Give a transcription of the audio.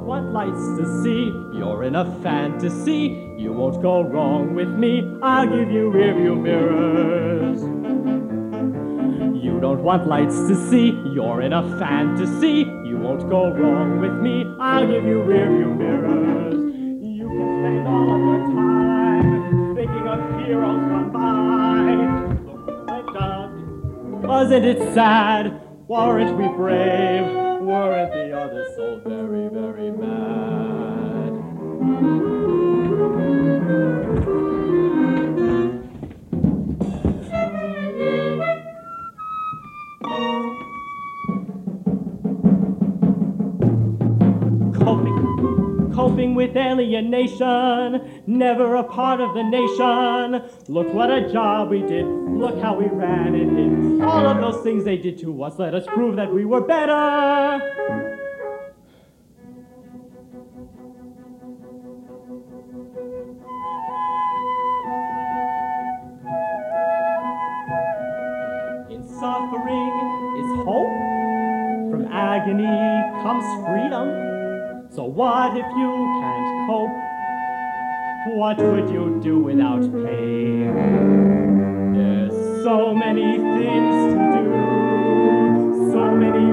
don't want lights to see. You're in a fantasy. You won't go wrong with me. I'll give you rearview mirrors. You don't want lights to see. You're in a fantasy. You won't go wrong with me. I'll give you rearview mirrors. You can spend all of your time thinking of heroes gone by. Look at God. Wasn't it sad? Weren't we brave? Weren't the others so very, very mad? Coping with alienation, never a part of the nation. Look what a job we did, look how we ran it in. All of those things they did to us let us prove that we were better. In suffering is hope, from agony comes freedom. So what if you can't cope? What would you do without pain? There's so many things to do, so many